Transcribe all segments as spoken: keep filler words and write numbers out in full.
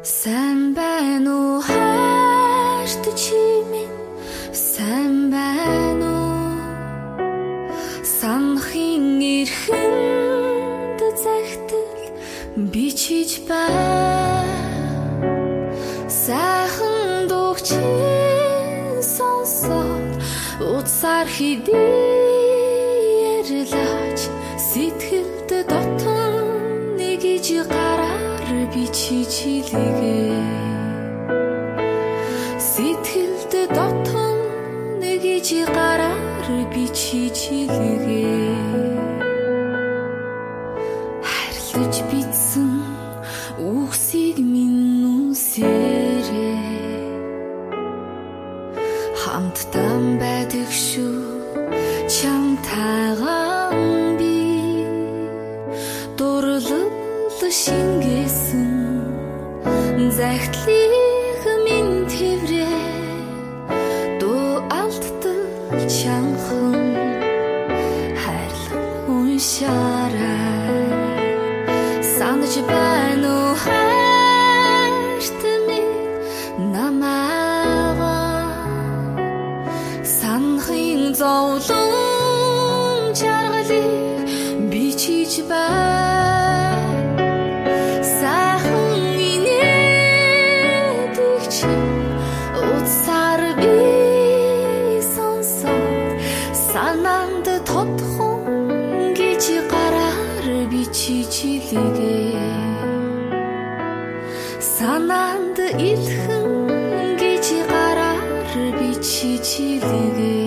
Сайн байна уу хайрт чи минь, сайн байна уу? Санахын эрхэнд захидал би чиж байна. Сайхан дуучин сонсоод утсаар хэдий ярьлаач, сэтгэлд дотн нэг иж гараар би чиж хэлэгээ. Сэтгэлд дотн нэг иж гараар би чиж хэлэгээ. Хайрлаж битсэн үгсийг минь үнсээрээ хамтдаа байдаг шүү чамтайгаа би. Дурлал шингээсэн захидлыг минь тэврээ, дуу алдтал чанхан хайрлан уншаарай. Санаж байна уу хайрт минь намайгаа? Санахын зовлон жаргалыг би чиж байна. Санаанд тодхон гэж гараар би чиж хэлэгээ. Санаанд илхэн гэж гараар би чиж хэлэгээ.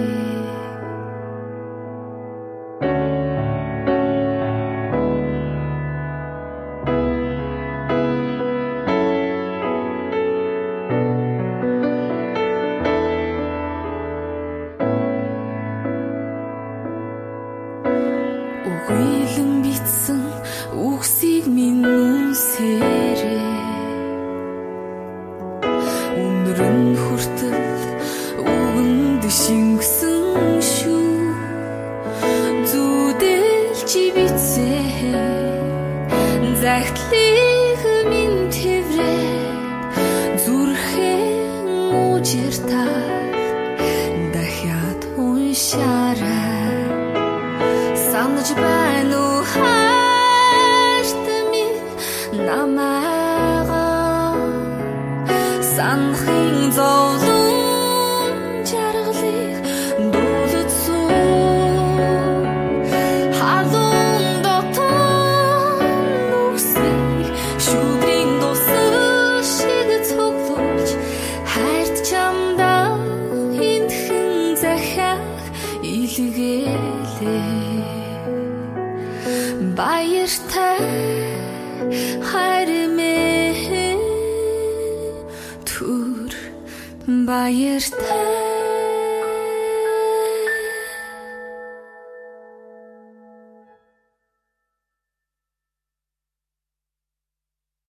Үгүйлэн битсэн үгсийг минь үнсээрээ өнөрн хүртэл үгэнд шингэсэн шүү. Зүудэл чи битсээ захидлыг минь тэврээ, зүрхэн үжиртаа дахиад уншаарай. Санаж байна уу хайрт минь намайгаа? Санахын зовлон жаргалыг дуулсан халуун дотор нүгсийг шүдрийн дусал шиг цуглуулж хайрт чамдаа хинтхэн захиах илгээлээ. Баяртай хайр минь түр баяртай.